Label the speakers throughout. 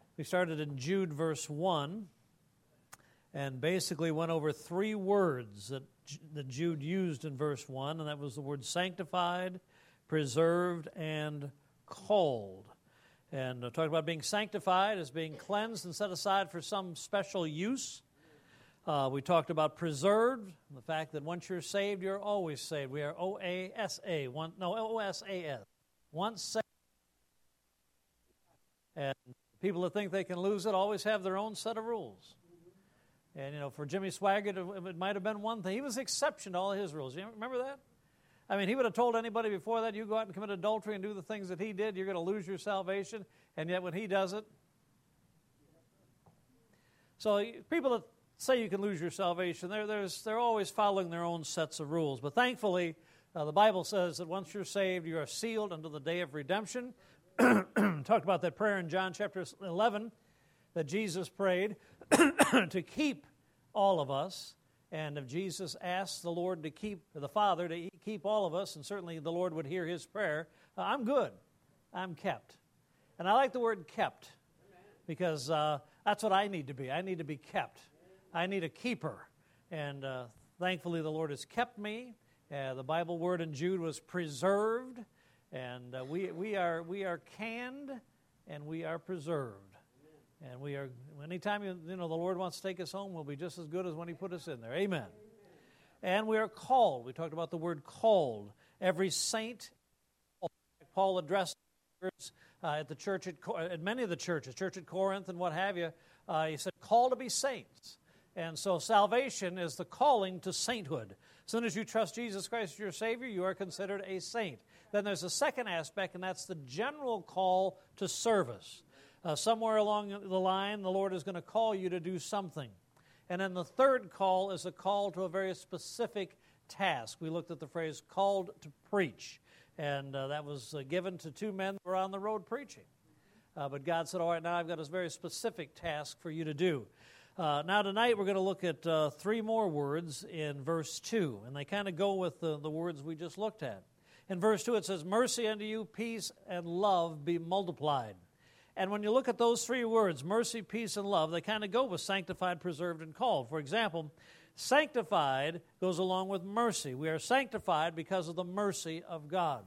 Speaker 1: We started in Jude verse 1 and basically went over three words that Jude used in verse 1, and that was the word sanctified, preserved, and called. And talked about being sanctified as being cleansed and set aside for some special use. We talked about preserved, the fact that once you're saved, you're always saved. We are O-A-S-A, O-S-A-S, once saved. And people that think they can lose it always have their own set of rules. And, for Jimmy Swaggart, it might have been one thing. He was the exception to all of his rules. You remember that? I mean, he would have told anybody before that, you go out and commit adultery and do the things that he did, you're going to lose your salvation. And yet when he does it. So people that say you can lose your salvation, they're always following their own sets of rules. But thankfully, the Bible says that once you're saved, you are sealed unto the day of redemption. Talked about that prayer in John chapter 11 that Jesus prayed to keep all of us. And if Jesus asked the Lord to keep, the Father to keep all of us, and certainly the Lord would hear his prayer, I'm good. I'm kept. And I like the word kept because that's what I need to be. I need to be kept. I need a keeper. And thankfully the Lord has kept me. The Bible word in Jude was preserved. And we are canned and we are preserved. And we are, anytime the Lord wants to take us home, we'll be just as good as when he put us in there. Amen. And we are called. We talked about the word called. Every saint, Paul addressed at the church, at many of the churches, church at Corinth and what have you, he said, call to be saints. And so salvation is the calling to sainthood. As soon as you trust Jesus Christ as your Savior, you are considered a saint. Then there's a second aspect, and that's the general call to service. Somewhere along the line, the Lord is going to call you to do something. And then the third call is a call to a very specific task. We looked at the phrase called to preach. And that was given to two men that were on the road preaching. But God said, all right, now I've got a very specific task for you to do. Now tonight we're going to look at three more words in verse 2. And they kind of go with the words we just looked at. In verse 2 it says, mercy unto you, peace and love be multiplied. And when you look at those three words, mercy, peace, and love, they kind of go with sanctified, preserved, and called. For example, sanctified goes along with mercy. We are sanctified because of the mercy of God.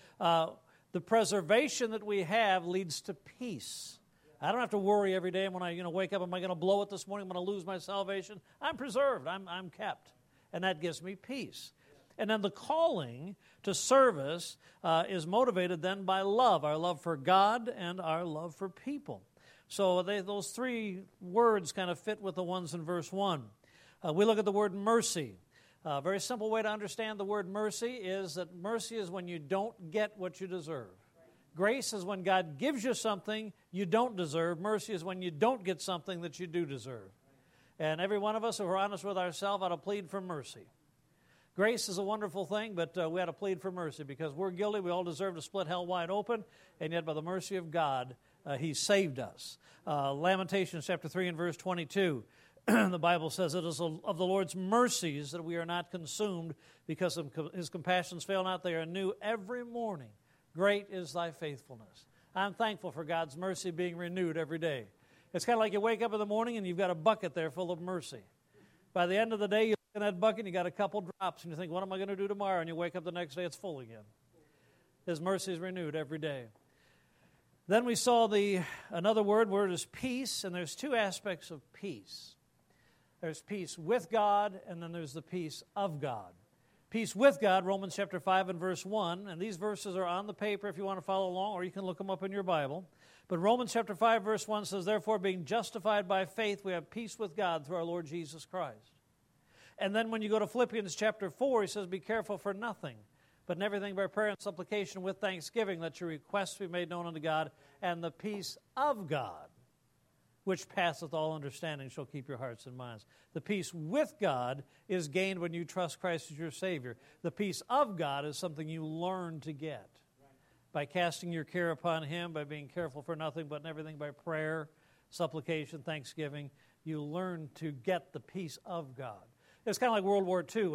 Speaker 1: The preservation that we have leads to peace. I don't have to worry every day when I wake up, am I going to blow it this morning? Am I going to lose my salvation? I'm preserved. I'm kept. And that gives me peace. And then the calling to service is motivated then by love, our love for God and our love for people. So those three words kind of fit with the ones in verse 1. We look at the word mercy. A very simple way to understand the word mercy is that mercy is when you don't get what you deserve. Grace is when God gives you something you don't deserve. Mercy is when you don't get something that you do deserve. And every one of us, if we're honest with ourselves, ought to plead for mercy. Grace is a wonderful thing, but we ought to plead for mercy because we're guilty. We all deserve to split hell wide open, and yet by the mercy of God, He saved us. Lamentations chapter 3 and verse 22, the Bible says, it is of the Lord's mercies that we are not consumed because His compassions fail not. They are new every morning. Great is thy faithfulness. I'm thankful for God's mercy being renewed every day. It's kind of like you wake up in the morning and you've got a bucket there full of mercy. By the end of the day, you look in that bucket and you got a couple drops and you think, what am I going to do tomorrow? And you wake up the next day, it's full again. His mercy is renewed every day. Then we saw another word is peace, and there's two aspects of peace. There's peace with God, and then there's the peace of God. Peace with God, Romans chapter 5 and verse 1, and these verses are on the paper if you want to follow along, or you can look them up in your Bible. But Romans chapter 5 verse 1 says, therefore being justified by faith, we have peace with God through our Lord Jesus Christ. And then when you go to Philippians chapter 4, he says, be careful for nothing, but in everything by prayer and supplication with thanksgiving, let your requests be made known unto God, and the peace of God, which passeth all understanding, shall keep your hearts and minds. The peace with God is gained when you trust Christ as your Savior. The peace of God is something you learn to get by casting your care upon Him, by being careful for nothing, but in everything by prayer, supplication, thanksgiving. You learn to get the peace of God. It's kind of like World War II.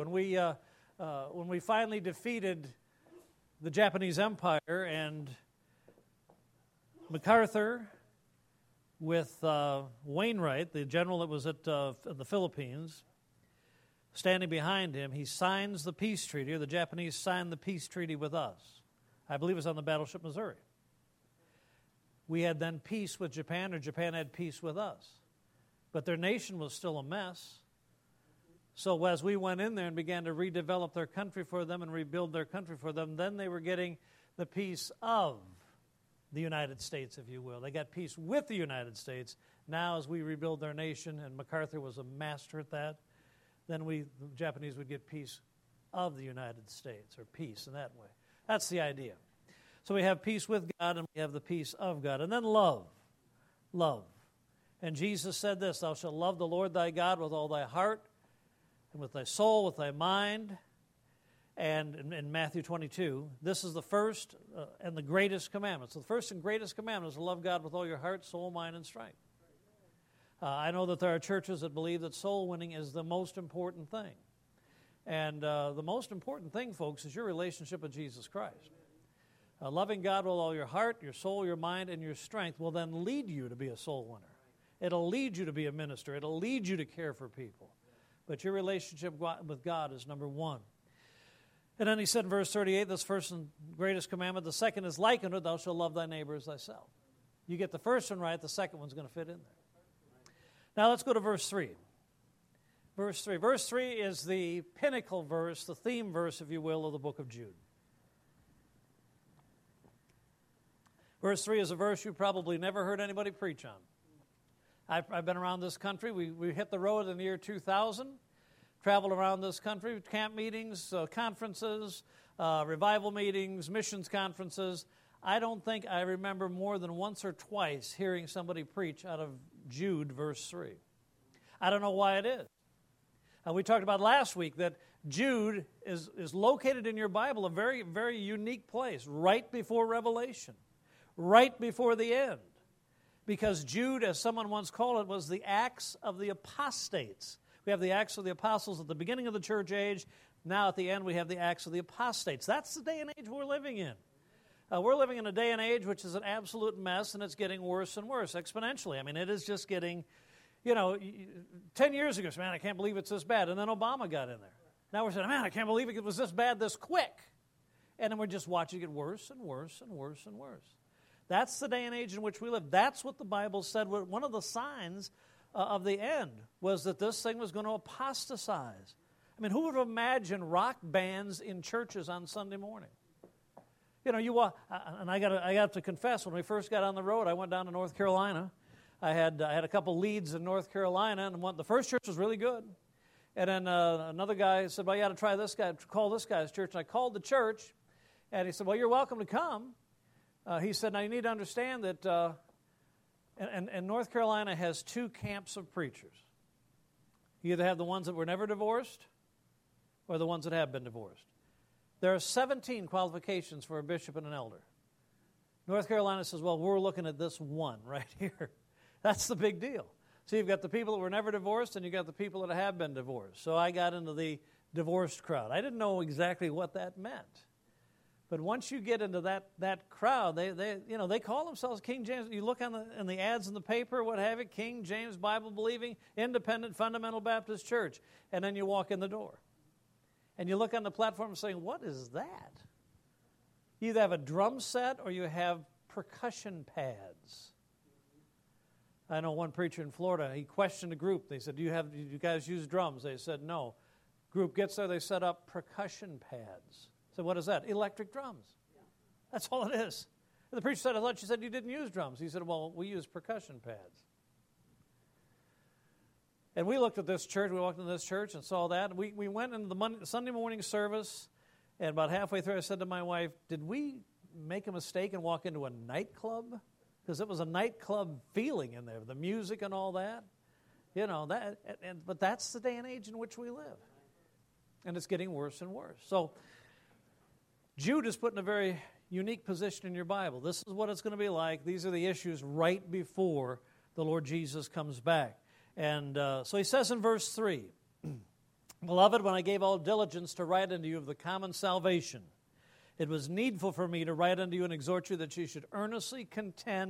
Speaker 1: When we finally defeated the Japanese Empire and MacArthur, with Wainwright, the general that was at the Philippines, standing behind him. He signs the peace treaty, or the Japanese signed the peace treaty with us. I believe it was on the battleship Missouri. We had then peace with Japan, or Japan had peace with us. But their nation was still a mess. So as we went in there and began to redevelop their country for them and rebuild their country for them, then they were getting the peace of the United States, if you will. They got peace with the United States. Now as we rebuild their nation, and MacArthur was a master at that, then the Japanese would get peace of the United States, or peace in that way. That's the idea. So we have peace with God, and we have the peace of God. And then love. Love. And Jesus said this, thou shalt love the Lord thy God with all thy heart, and with thy soul, with thy mind. And in Matthew 22, this is the first and the greatest commandment. So the first and greatest commandment is to love God with all your heart, soul, mind, and strength. I know that there are churches that believe that soul winning is the most important thing. And the most important thing, folks, is your relationship with Jesus Christ. Loving God with all your heart, your soul, your mind, and your strength will then lead you to be a soul winner. It'll lead you to be a minister. It'll lead you to care for people. But your relationship with God is number one. And then he said in verse 38, this first and greatest commandment, the second is like unto it, thou shalt love thy neighbor as thyself. You get the first one right, the second one's going to fit in there. Now let's go to verse 3. Verse 3. Verse 3 is the pinnacle verse, the theme verse, if you will, of the book of Jude. Verse 3 is a verse you probably never heard anybody preach on. I've been around this country. We hit the road in the year 2000, traveled around this country, camp meetings, conferences, revival meetings, missions conferences. I don't think I remember more than once or twice hearing somebody preach out of Jude, verse 3. I don't know why it is. We talked about last week that Jude is located in your Bible, a very, very unique place, right before Revelation, right before the end. Because Jude, as someone once called it, was the Acts of the Apostates. We have the Acts of the Apostles at the beginning of the church age. Now at the end we have the Acts of the Apostates. That's the day and age we're living in. We're living in a day and age which is an absolute mess, and it's getting worse and worse exponentially. I mean, it is just getting, 10 years ago, man, I can't believe it's this bad. And then Obama got in there. Now we're saying, man, I can't believe it was this bad this quick. And then we're just watching it get worse and worse and worse and worse. That's the day and age in which we live. That's what the Bible said. One of the signs of the end was that this thing was going to apostatize. I mean, who would imagine rock bands in churches on Sunday morning? You walk, and I got to confess, when we first got on the road, I went down to North Carolina. I had a couple leads in North Carolina, and the first church was really good. And then another guy said, well, you got to try this guy, call this guy's church. And I called the church, and he said, well, you're welcome to come. He said, now you need to understand that and North Carolina has two camps of preachers. You either have the ones that were never divorced or the ones that have been divorced. There are 17 qualifications for a bishop and an elder. North Carolina says, well, we're looking at this one right here. That's the big deal. So you've got the people that were never divorced and you've got the people that have been divorced. So I got into the divorced crowd. I didn't know exactly what that meant. But once you get into that crowd, they call themselves King James. You look in the ads in the paper, what have you, King James Bible-believing, independent, fundamental Baptist church. And then you walk in the door. And you look on the platform saying, what is that? You either have a drum set or you have percussion pads. I know one preacher in Florida, he questioned a group. They said, do you guys use drums? They said, no. Group gets there, they set up percussion pads. So what is that? Electric drums. Yeah. That's all it is. And the preacher said, I thought you said you didn't use drums. He said, well, we use percussion pads. And we looked at this church. We walked into this church and saw that. We went into the Sunday morning service, and about halfway through I said to my wife, did we make a mistake and walk into a nightclub? Because it was a nightclub feeling in there, the music and all that. But that's the day and age in which we live. And it's getting worse and worse. So Jude is put in a very unique position in your Bible. This is what it's going to be like. These are the issues right before the Lord Jesus comes back. And so he says in verse 3, Beloved, when I gave all diligence to write unto you of the common salvation, it was needful for me to write unto you and exhort you that you should earnestly contend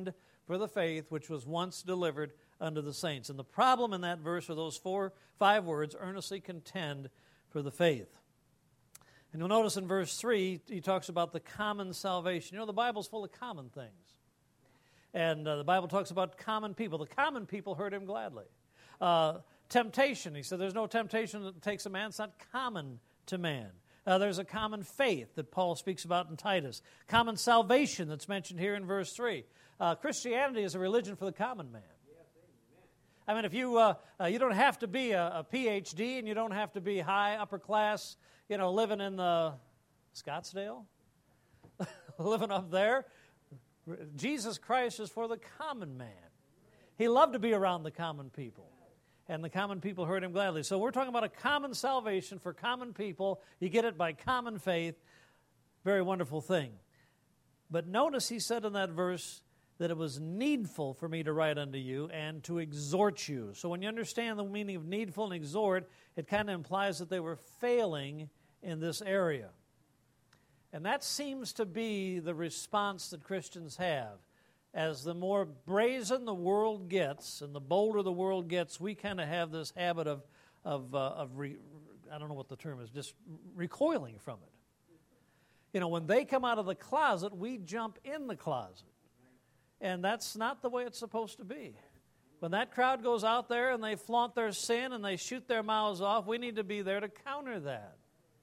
Speaker 1: for the faith which was once delivered unto the saints. And the problem in that verse are those 5 words, earnestly contend for the faith. And you'll notice in verse 3, he talks about the common salvation. You know, the Bible's full of common things. And the Bible talks about common people. The common people heard him gladly. Temptation, he said, there's no temptation that takes a man. It's not common to man. There's a common faith that Paul speaks about in Titus. Common salvation that's mentioned here in verse 3. Christianity is a religion for the common man. I mean, if you don't have to be a PhD and you don't have to be high, upper class, living in the Scottsdale, living up there. Jesus Christ is for the common man. He loved to be around the common people. And the common people heard him gladly. So we're talking about a common salvation for common people. You get it by common faith. Very wonderful thing. But notice he said in that verse that it was needful for me to write unto you and to exhort you. So when you understand the meaning of needful and exhort, it kind of implies that they were failing in this area. And that seems to be the response that Christians have. As the more brazen the world gets and the bolder the world gets, we kind of have this habit of I don't know what the term is, just recoiling from it. When they come out of the closet, we jump in the closet. And that's not the way it's supposed to be. When that crowd goes out there and they flaunt their sin and they shoot their mouths off, we need to be there to counter that.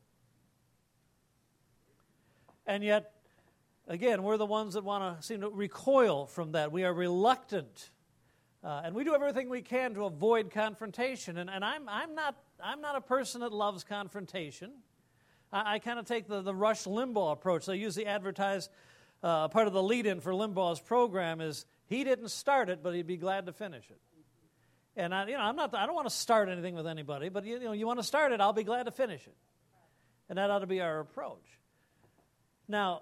Speaker 1: And yet, again, we're the ones that want to seem to recoil from that. We are reluctant. And we do everything we can to avoid confrontation. And I'm not a person that loves confrontation. I kind of take the Rush Limbaugh approach. They usually advertise part of the lead-in for Limbaugh's program is he didn't start it, but he'd be glad to finish it. And I don't want to start anything with anybody, but you want to start it, I'll be glad to finish it. And that ought to be our approach. Now,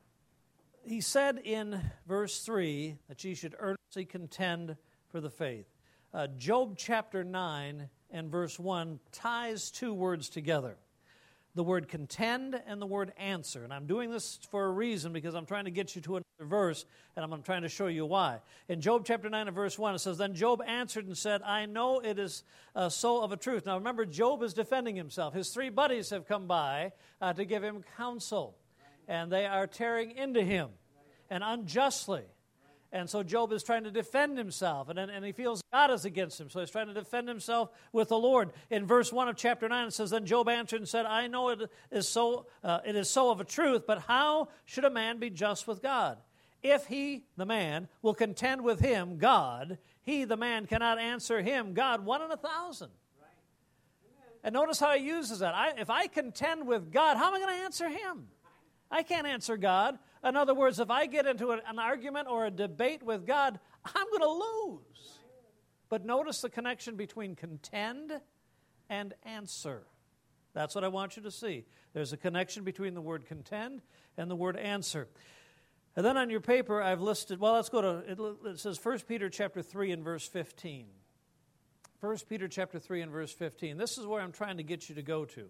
Speaker 1: he said in verse 3 that ye should earnestly contend for the faith. Job chapter 9 and verse 1 ties 2 words together. The word contend and the word answer. And I'm doing this for a reason because I'm trying to get you to another verse, and I'm trying to show you why. In Job chapter 9 and verse 1, it says, Then Job answered and said, I know it is so of a truth. Now remember, Job is defending himself. His 3 buddies have come by to give him counsel, and they are tearing into him, and unjustly. And so Job is trying to defend himself, and he feels God is against him, so he's trying to defend himself with the Lord. In verse 1 of chapter 9, it says, Then Job answered and said, I know it is so of a truth, but how should a man be just with God? If he, the man, will contend with him, God, he, the man, cannot answer him, God, 1 in 1,000. Right. And notice how he uses that. If I contend with God, how am I going to answer him? I can't answer God. In other words, if I get into an argument or a debate with God, I'm going to lose. But notice the connection between contend and answer. That's what I want you to see. There's a connection between the word contend and the word answer. And then on your paper, I've listed, let's go to, it says 1 Peter chapter 3 and verse 15. 1 Peter chapter 3 and verse 15. This is where I'm trying to get you to go to.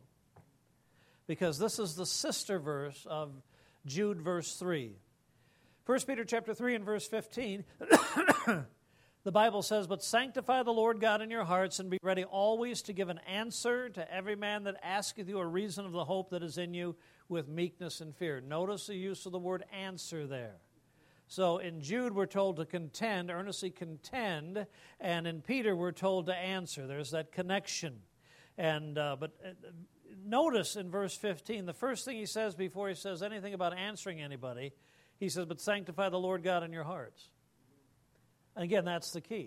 Speaker 1: Because this is the sister verse of Jude verse 3. 1 Peter chapter 3 and verse 15, the Bible says, But sanctify the Lord God in your hearts, and be ready always to give an answer to every man that asketh you a reason of the hope that is in you with meekness and fear. Notice the use of the word answer there. So in Jude we're told to contend, earnestly contend, and in Peter we're told to answer. There's that connection. And notice in verse 15, the first thing he says before he says anything about answering anybody, he says, But sanctify the Lord God in your hearts. And again, that's the key.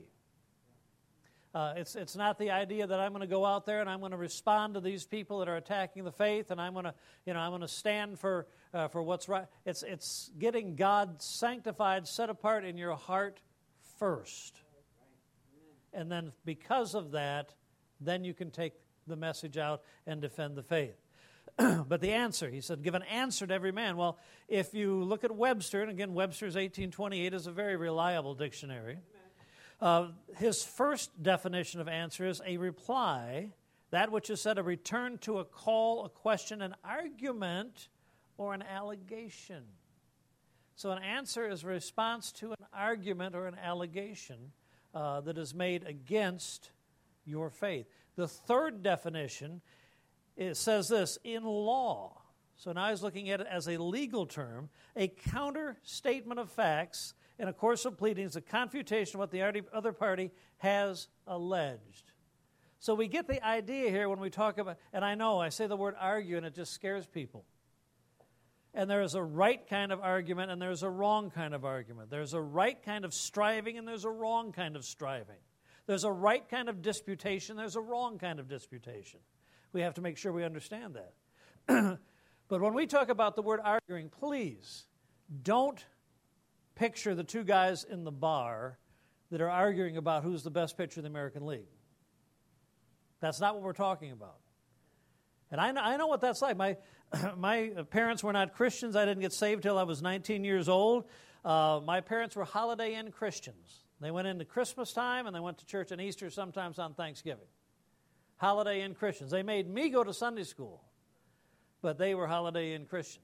Speaker 1: It's not the idea that I'm going to go out there and I'm going to respond to these people that are attacking the faith, and I'm going to stand for what's right. It's getting God sanctified, set apart in your heart first, and then because of that, then you can take the message out and defend the faith. But the answer, he said, give an answer to every man. Well, if you look at Webster, and again, Webster's 1828 is a very reliable dictionary. His first definition of answer is a reply, that which is said, a return to a call, a question, an argument, or an allegation. So an answer is a response to an argument or an allegation that is made against your faith. The third definition, it says this, in law. So now he's looking at it as a legal term, a counter statement of facts in a course of pleadings, a confutation of what the other party has alleged. So we get the idea here when we talk about, and I know I say the word argue and it just scares people. And there is a right kind of argument and there's a wrong kind of argument. There's a right kind of striving and there's a wrong kind of striving. There's a right kind of disputation, there's a wrong kind of disputation. We have to make sure we understand that. But when we talk about the word arguing, please don't picture the two guys in the bar that are arguing about who's the best pitcher in the American League. That's not what we're talking about. And I know what that's like. My parents were not Christians. I didn't get saved till I was 19 years old. My parents were Holiday Inn Christians. They went into Christmas time and they went to church on Easter, sometimes on Thanksgiving. Holiday Inn Christians. They made me go to Sunday school, but they were Holiday Inn Christians.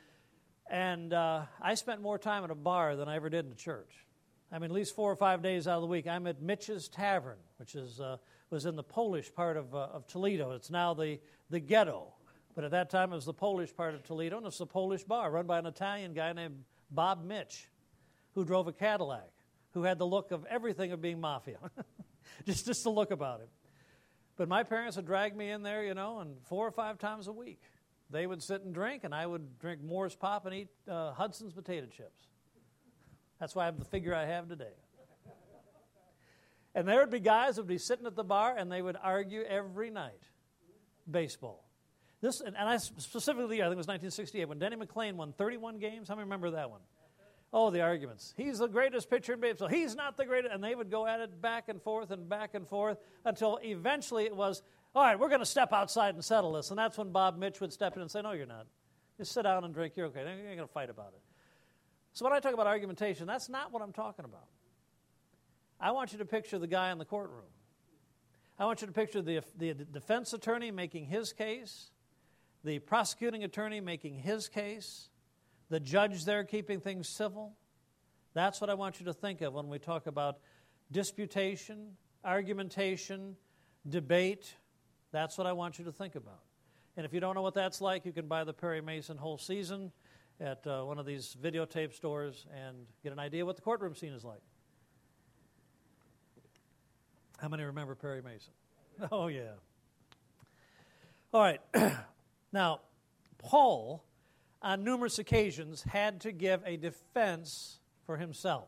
Speaker 1: And I spent more time at a bar than I ever did in a church. I mean, at least 4 or 5 days out of the week. I'm at Mitch's Tavern, which was in the Polish part of Toledo. It's now the ghetto. But at that time, it was the Polish part of Toledo, and it's a Polish bar run by an Italian guy named Bob Mitch, who drove a Cadillac, who had the look of everything of being mafia. just the look about him. But my parents would drag me in there, and 4 or 5 times a week. They would sit and drink, and I would drink Moore's Pop and eat Hudson's potato chips. That's why I have the figure I have today. And there would be guys who would be sitting at the bar, and they would argue every night. Baseball. And I specifically, I think it was 1968, when Denny McLain won 31 games. How many remember that one? Oh, the arguments. He's the greatest pitcher in baseball. He's not the greatest. And they would go at it back and forth until eventually it was, all right, we're going to step outside and settle this. And that's when Bob Mitch would step in and say, no, you're not. Just sit down and drink. You're okay. You're going to fight about it. So when I talk about argumentation, that's not what I'm talking about. I want you to picture the guy in the courtroom. I want you to picture the defense attorney making his case, the prosecuting attorney making his case, the judge there keeping things civil. That's what I want you to think of when we talk about disputation, argumentation, debate. That's what I want you to think about. And if you don't know what that's like, you can buy the Perry Mason whole season at one of these videotape stores and get an idea what the courtroom scene is like. How many remember Perry Mason? Oh, yeah. All right. Now, Paul, on numerous occasions, had to give a defense for himself.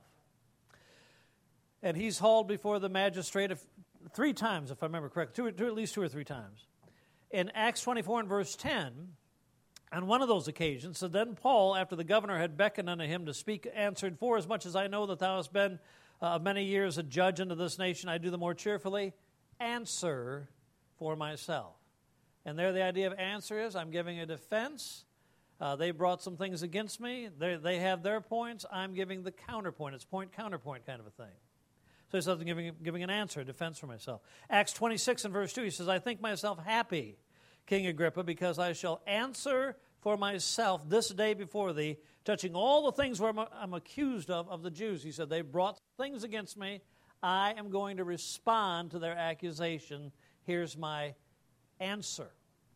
Speaker 1: And he's hauled before the magistrate 3 times, if I remember correctly, at least 2 or 3 times. In Acts 24 and verse 10, on one of those occasions, so then Paul, after the governor had beckoned unto him to speak, answered, For as much as I know that thou hast been many years a judge unto this nation, I do the more cheerfully answer for myself. And there the idea of answer is, I'm giving a defense. They brought some things against me. They have their points. I'm giving the counterpoint. It's point-counterpoint kind of a thing. So he says, I'm giving an answer, a defense for myself. Acts 26 and verse 2, he says, I think myself happy, King Agrippa, because I shall answer for myself this day before thee, touching all the things where I'm accused of the Jews. He said, they brought things against me. I am going to respond to their accusation. Here's my answer.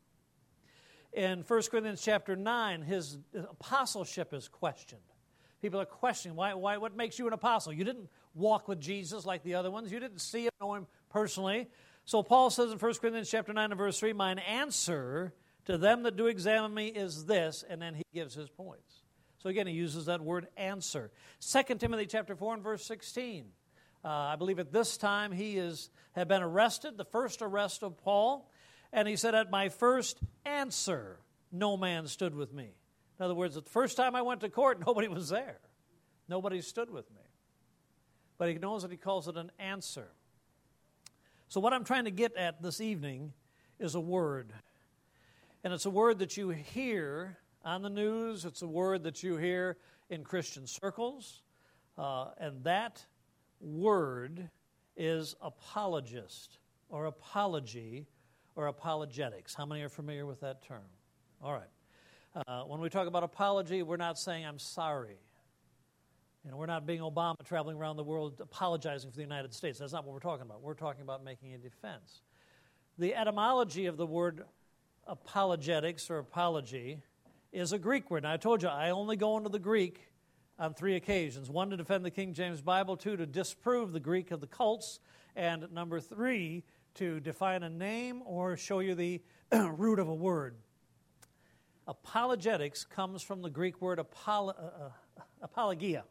Speaker 1: In 1 Corinthians chapter 9, his apostleship is questioned. People are questioning, why? What makes you an apostle? You didn't walk with Jesus like the other ones. You didn't see him, know him personally. So Paul says in 1 Corinthians chapter 9 and verse 3, mine answer to them that do examine me is this, and then he gives his points. So again, he uses that word answer. 2 Timothy chapter 4 and verse 16. I believe at this time he had been arrested, the first arrest of Paul, and he said, at my first answer, no man stood with me. In other words, the first time I went to court, nobody was there. Nobody stood with me. But he knows that he calls it an answer. So what I'm trying to get at this evening is a word. And it's a word that you hear on the news. It's a word that you hear in Christian circles. And that word is apologist or apology or apologetics. How many are familiar with that term? All right. When we talk about apology, we're not saying I'm sorry. We're not being Obama traveling around the world apologizing for the United States. That's not what we're talking about. We're talking about making a defense. The etymology of the word apologetics or apology is a Greek word. Now, I told you, I only go into the Greek on 3 occasions. 1, to defend the King James Bible. 2, to disprove the Greek of the cults. And number 3, to define a name or show you the root of a word. Apologetics comes from the Greek word apologia.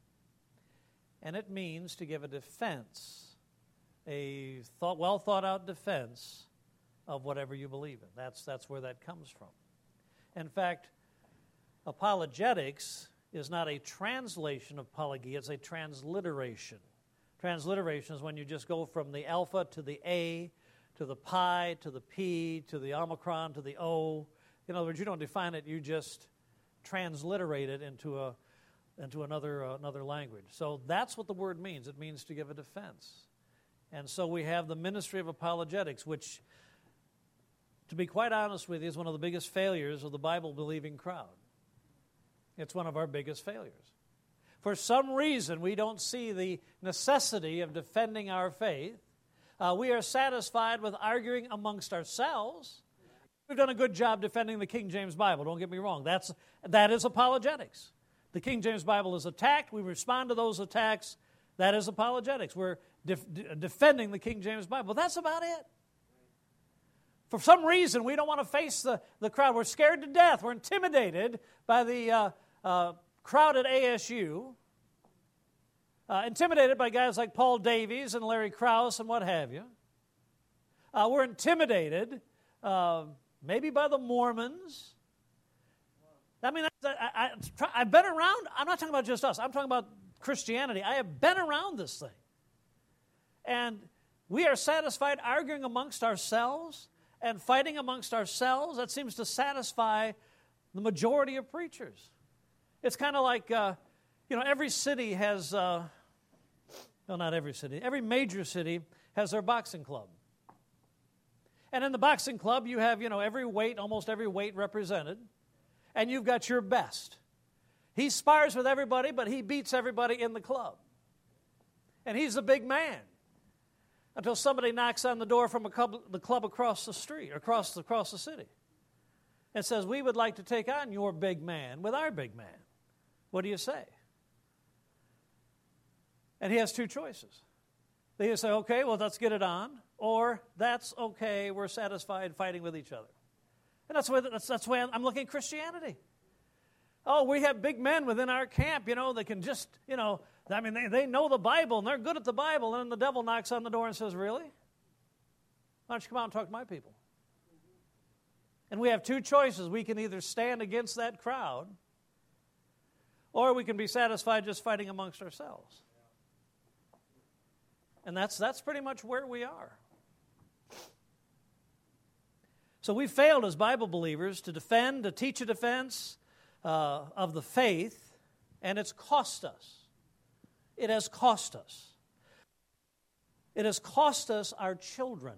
Speaker 1: And it means to give a defense, a well thought out defense of whatever you believe in. That's where that comes from. In fact, apologetics is not a translation of apologia, it's a transliteration. Transliteration is when you just go from the alpha to the A, to the pi, to the P, to the omicron, to the O. In other words, you don't define it, you just transliterate it into another language. So that's what the word means. It means to give a defense. And so we have the ministry of apologetics, which, to be quite honest with you, is one of the biggest failures of the Bible-believing crowd. It's one of our biggest failures. For some reason, we don't see the necessity of defending our faith. We are satisfied with arguing amongst ourselves. We've done a good job defending the King James Bible, don't get me wrong. That is apologetics. The King James Bible is attacked. We respond to those attacks. That is apologetics. We're defending the King James Bible. That's about it. For some reason, we don't want to face the crowd. We're scared to death. We're intimidated by the crowd at ASU, intimidated by guys like Paul Davies and Larry Krause and what have you. We're intimidated maybe by the Mormons. I mean, I've been around, I'm not talking about just us, I'm talking about Christianity. I have been around this thing. And we are satisfied arguing amongst ourselves and fighting amongst ourselves. That seems to satisfy the majority of preachers. It's kind of like, every city has, well, not every city, every major city has their boxing club. And in the boxing club, you have, almost every weight represented. And you've got your best. He spars with everybody, but he beats everybody in the club. And he's a big man. Until somebody knocks on the door from the club across the street, or across the city, and says, we would like to take on your big man with our big man. What do you say? And he has 2 choices. They either say, okay, well, let's get it on, or that's okay, we're satisfied fighting with each other. And that's the way I'm looking at Christianity. Oh, we have big men within our camp, that can just, they know the Bible, and they're good at the Bible, and then the devil knocks on the door and says, really? Why don't you come out and talk to my people? And we have 2 choices. We can either stand against that crowd, or we can be satisfied just fighting amongst ourselves. And that's pretty much where we are. So we failed as Bible believers to teach a defense of the faith, and it's cost us. It has cost us. It has cost us our children.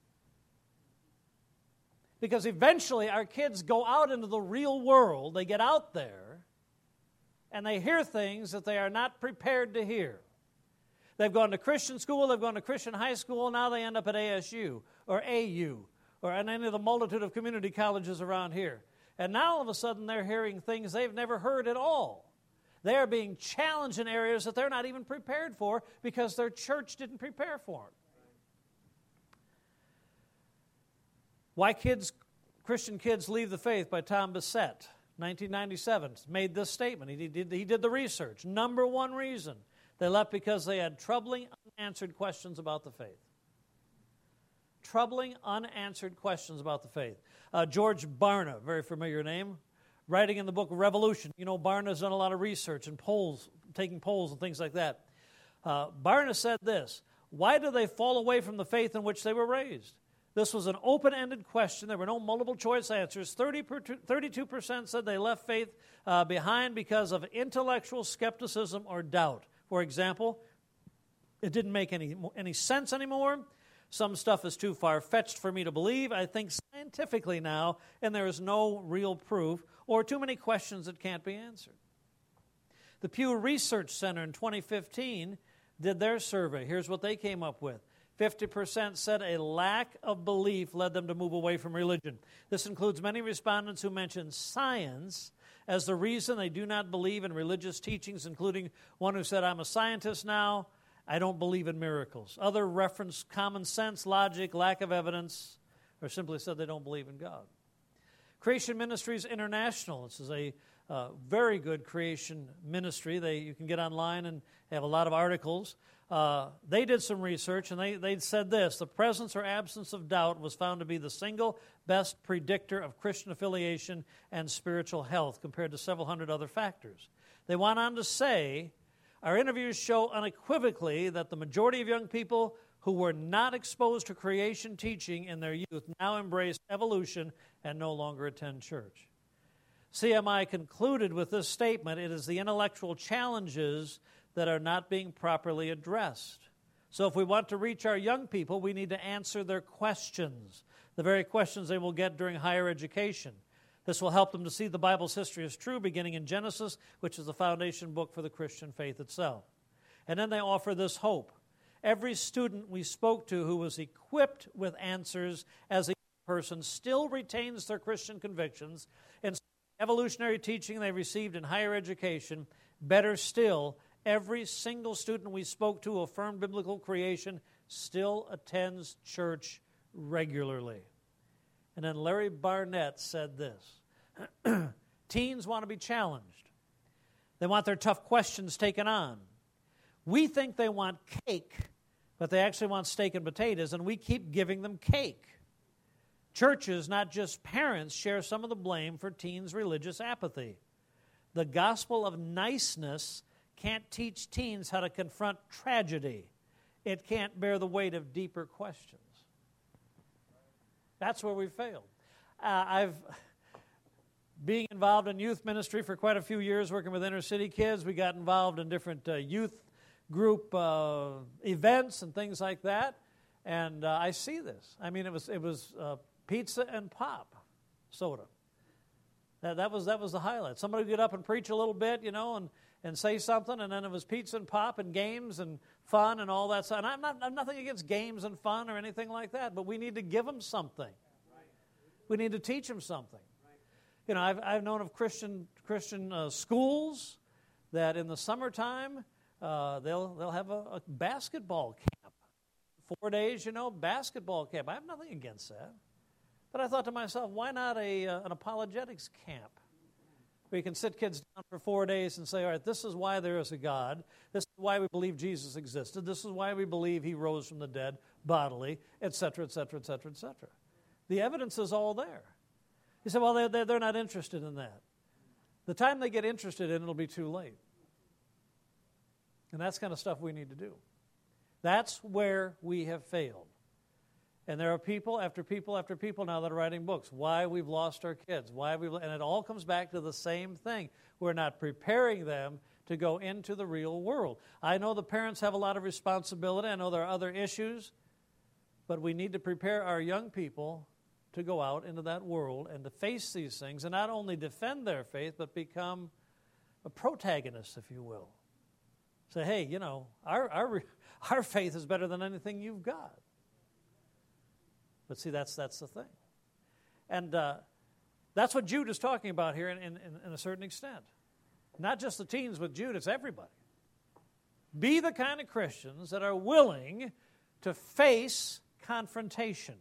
Speaker 1: Because eventually our kids go out into the real world, they get out there, and they hear things that they are not prepared to hear. They've gone to Christian school, they've gone to Christian high school, now they end up at ASU or AU or in any of the multitude of community colleges around here. And now all of a sudden they're hearing things they've never heard at all. They are being challenged in areas that they're not even prepared for because their church didn't prepare for them. Why Christian Kids Leave the Faith by Tom Bissett, 1997, made this statement. He did the research. Number 1 reason they left because they had troubling, unanswered questions about the faith. Troubling, unanswered questions about the faith. George Barna, very familiar name, writing in the book Revolution. Barna's done a lot of research and taking polls and things like that. Barna said this: why do they fall away from the faith in which they were raised? This was an open-ended question. There were no multiple-choice answers. 32% said they left faith behind because of intellectual skepticism or doubt. For example, it didn't make any sense anymore. Some stuff is too far-fetched for me to believe, I think scientifically now, and there is no real proof, or too many questions that can't be answered. The Pew Research Center in 2015 did their survey. Here's what they came up with. 50% said a lack of belief led them to move away from religion. This includes many respondents who mentioned science as the reason they do not believe in religious teachings, including one who said, I'm a scientist now, I don't believe in miracles. Other referenced common sense, logic, lack of evidence, or simply said they don't believe in God. Creation Ministries International, this is a very good creation ministry. You can get online and have a lot of articles. They did some research, and they said this: the presence or absence of doubt was found to be the single best predictor of Christian affiliation and spiritual health compared to several hundred other factors. They went on to say, our interviews show unequivocally that the majority of young people who were not exposed to creation teaching in their youth now embrace evolution and no longer attend church. CMI concluded with this statement: it is the intellectual challenges that are not being properly addressed. So if we want to reach our young people, we need to answer their questions, the very questions they will get during higher education. This will help them to see the Bible's history as true, beginning in Genesis, which is the foundation book for the Christian faith itself. And then they offer this hope. Every student we spoke to who was equipped with answers as a person still retains their Christian convictions and evolutionary teaching they received in higher education. Better still, every single student we spoke to who affirmed biblical creation still attends church regularly. And then Larry Barnett said this: teens want to be challenged. They want their tough questions taken on. We think they want cake, but they actually want steak and potatoes, and we keep giving them cake. Churches, not just parents, share some of the blame for teens' religious apathy. The gospel of niceness can't teach teens how to confront tragedy. It can't bear the weight of deeper questions. That's where we failed. Being involved in youth ministry for quite a few years, working with inner city kids, we got involved in different youth group events and things like that, and I see this. I mean, it was pizza and pop soda. That was the highlight. Somebody would get up and preach a little bit, and say something, and then it was pizza and pop and games and fun and all that stuff. And I'm nothing against games and fun or anything like that, but we need to give them something. We need to teach them something. I've known of Christian schools that in the summertime they'll have a basketball camp. 4 days, basketball camp. I have nothing against that. But I thought to myself, why not an apologetics camp? Where you can sit kids down for 4 days and say, all right, this is why there is a God. This is why we believe Jesus existed. This is why we believe he rose from the dead bodily, et cetera, et cetera, et cetera, et cetera. The evidence is all there. You say, well, they're not interested in that. The time they get interested in it, it'll be too late. And that's the kind of stuff we need to do. That's where we have failed. And there are people after people after people now that are writing books. Why we've lost our kids. And it all comes back to the same thing. We're not preparing them to go into the real world. I know the parents have a lot of responsibility. I know there are other issues. But we need to prepare our young people to go out into that world and to face these things and not only defend their faith, but become a protagonist, if you will. Say, hey, our faith is better than anything you've got. But see, that's the thing. And that's what Jude is talking about here in a certain extent. Not just the teens with Jude, it's everybody. Be the kind of Christians that are willing to face confrontation.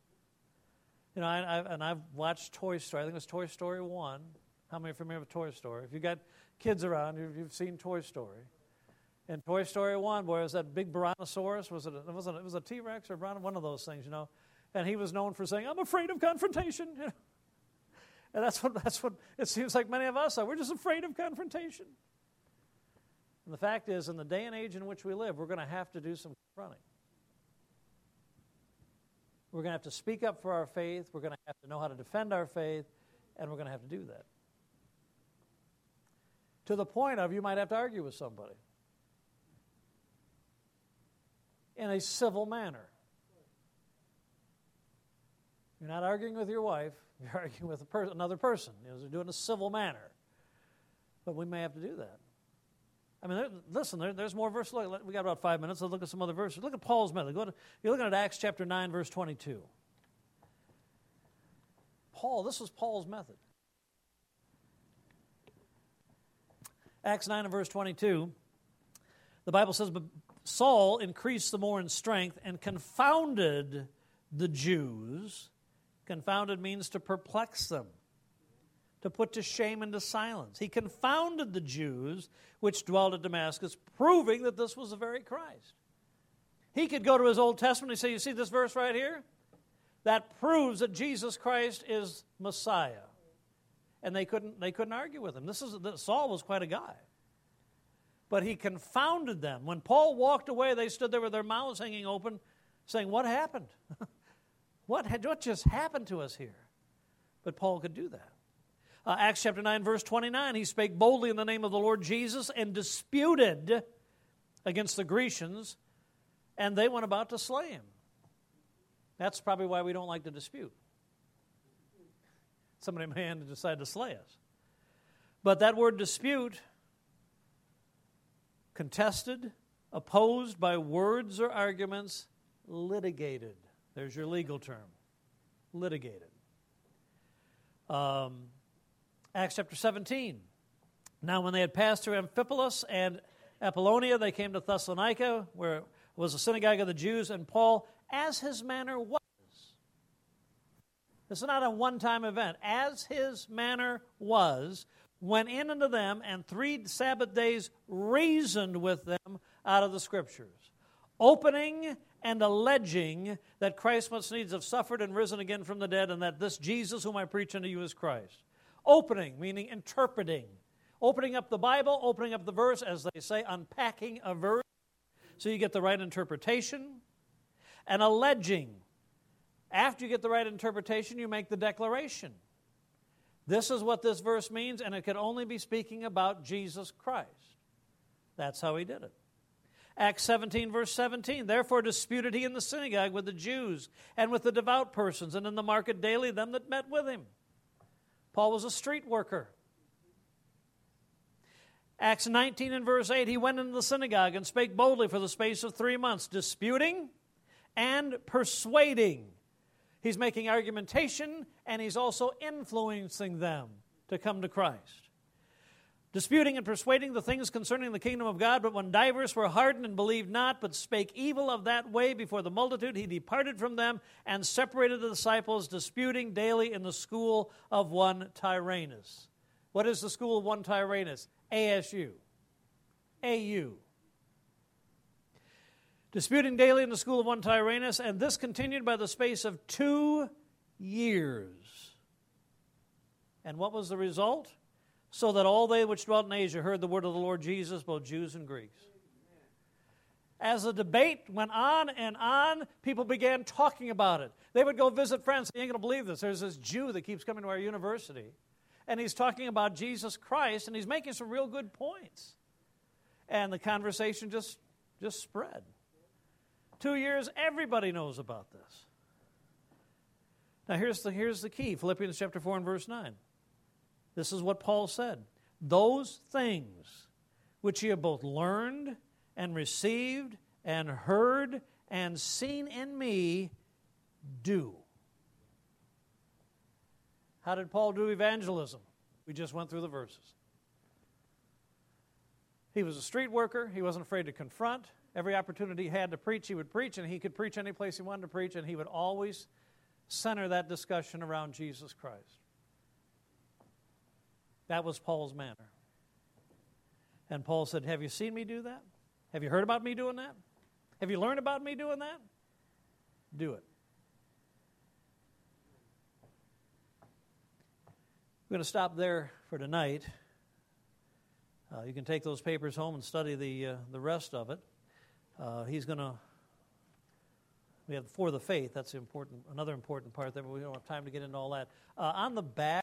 Speaker 1: I've watched Toy Story. I think it was Toy Story 1. How many are familiar with Toy Story? If you've got kids around, you've seen Toy Story. In Toy Story 1, boy, it was that big Brontosaurus. It was a T-Rex or one of those things, And he was known for saying, I'm afraid of confrontation. And that's what it seems like many of us are. We're just afraid of confrontation. And the fact is, in the day and age in which we live, we're going to have to do some confronting. We're going to have to speak up for our faith. We're going to have to know how to defend our faith. And we're going to have to do that. To the point of you might have to argue with somebody in a civil manner. You're not arguing with your wife. You're arguing with another person. You're doing it in a civil manner. But we may have to do that. I mean, there's more verses. Look, we got about 5 minutes. Let's look at some other verses. Look at Paul's method. You're looking at Acts chapter 9, verse 22. This was Paul's method. Acts 9 and verse 22, the Bible says, "But Saul increased the more in strength and confounded the Jews." Confounded means to perplex them, to put to shame and to silence. He confounded the Jews which dwelled at Damascus, proving that this was the very Christ. He could go to his Old Testament and say, you see this verse right here? That proves that Jesus Christ is Messiah. And they couldn't argue with him. Saul was quite a guy. But he confounded them. When Paul walked away, they stood there with their mouths hanging open, saying, what happened? What just happened to us here? But Paul could do that. Acts chapter 9, verse 29, he spake boldly in the name of the Lord Jesus and disputed against the Grecians, and they went about to slay him. That's probably why we don't like to dispute. Somebody may decide to slay us. But that word dispute, contested, opposed by words or arguments, litigated. There's your legal term. Litigated. Acts chapter 17. Now when they had passed through Amphipolis and Apollonia, they came to Thessalonica, where was a synagogue of the Jews, and Paul, as his manner was. This is not a one-time event. As his manner was, went in unto them, and 3 Sabbath days reasoned with them out of the Scriptures, opening and alleging that Christ must needs have suffered and risen again from the dead, and that this Jesus whom I preach unto you is Christ. Opening, meaning interpreting. Opening up the Bible, opening up the verse, as they say, unpacking a verse, so you get the right interpretation. And alleging. After you get the right interpretation, you make the declaration. This is what this verse means, and it could only be speaking about Jesus Christ. That's how he did it. Acts 17, verse 17, "Therefore disputed he in the synagogue with the Jews and with the devout persons, and in the market daily them that met with him." Paul was a street worker. Acts 19 and verse 8, "He went into the synagogue and spake boldly for the space of 3 months, disputing and persuading." He's making argumentation, and he's also influencing them to come to Christ. Disputing and persuading the things concerning the kingdom of God, but when divers were hardened and believed not, but spake evil of that way before the multitude, he departed from them and separated the disciples, disputing daily in the school of one Tyrannus. What is the school of one Tyrannus? ASU. AU. Disputing daily in the school of one Tyrannus, and this continued by the space of 2 years. And what was the result? So that all they which dwelt in Asia heard the word of the Lord Jesus, both Jews and Greeks. As the debate went on and on, people began talking about it. They would go visit friends. You ain't going to believe this. There's this Jew that keeps coming to our university, and he's talking about Jesus Christ, and he's making some real good points. And the conversation just spread. 2 years, everybody knows about this. Now here's the key, Philippians chapter 4 and verse 9. This is what Paul said. "Those things which ye have both learned and received and heard and seen in me, do." How did Paul do evangelism? We just went through the verses. He was a street worker. He wasn't afraid to confront. Every opportunity he had to preach, he would preach, and he could preach any place he wanted to preach, and he would always center that discussion around Jesus Christ. That was Paul's manner. And Paul said, have you seen me do that? Have you heard about me doing that? Have you learned about me doing that? Do it. We're going to stop there for tonight. You can take those papers home and study the rest of it. We have for the faith. That's another important part there, but we don't have time to get into all that. On the back.